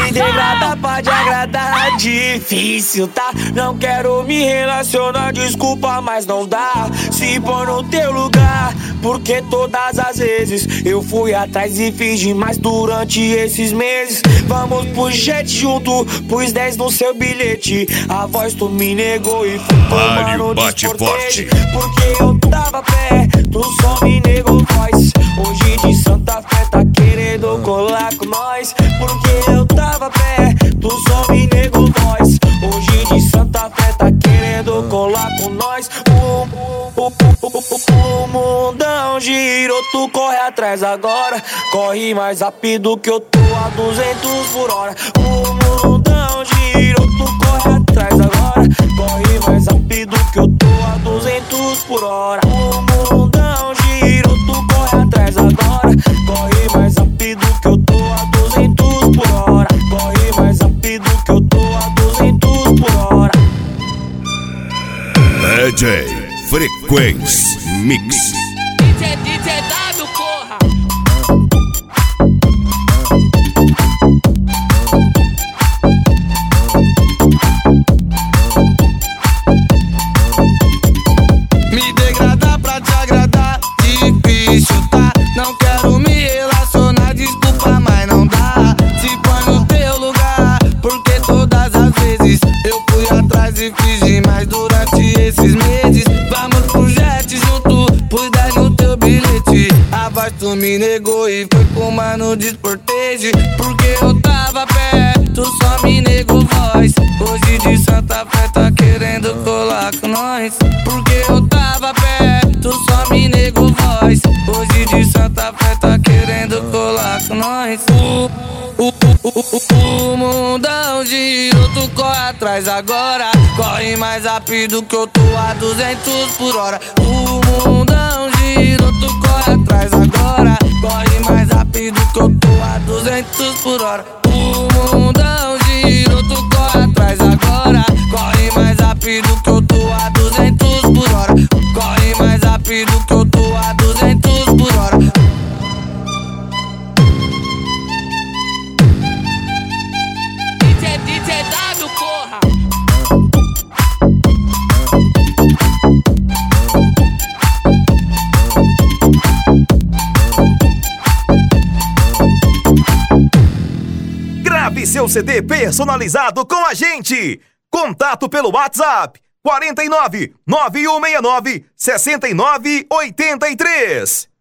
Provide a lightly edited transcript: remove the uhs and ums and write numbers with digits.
Me degrada pra te agradar, difícil, tá? Não quero me relacionar, desculpa, mas não dá. Se pôr no teu lugar, porque todas as vezes eu fui atrás e fiz demais durante esses meses. Vamos pro jet junto, pus 10 no seu bilhete. A voz tu me negou e fui tomar no bate-forte. porque eu tava pé, tu só me negou voz. Hoje de Santa Fé tá querendo colar com nós. Porque eu tava pé, tu só me negou voz. Hoje de Santa Fé tá querendo colar com nós. O mundão girou, tu corre atrás agora. Corre mais rápido que eu tô a 200 por hora. O mundão girou, tu corre atrás agora. Corre mais rápido que eu tô a 200 por hora. O mundão girou, tu corre atrás agora. Corre mais rápido que eu tô a 200 por hora. Corre mais rápido que eu tô a 200 por hora. DJ Frequência Mix. DJ W, porra. Me degrada pra te agradar, difícil, tá? Não quero me relacionar, desculpa, mas não dá. Se põe no teu lugar, porque todas as vezes eu fui atrás e fiz demais durante esses meses. Vamos pro jet junto, pus 10 no teu bilhete. A voz tu me negou e foi com mano desportege. Porque eu tava pé, tu só me negou voz. Hoje de Santa Fé tá querendo colar com nós. Porque eu tava pé, tu só me negou voz. Hoje de Santa Fé tá querendo colar com nós. O mundão girou, tu corre atrás agora. Corre mais rápido que eu tô a 200 por hora. O mundão girou, tu corre atrás agora. Corre mais rápido que eu tô a 200 por hora. O mundão girou, tu corre atrás agora. Corre mais rápido que eu tô a 200 por hora. Corre mais rápido que eu tô a 200 por hora. DJ W, porra. Grave seu CD personalizado com a gente. Contato pelo WhatsApp 49 9169 6983.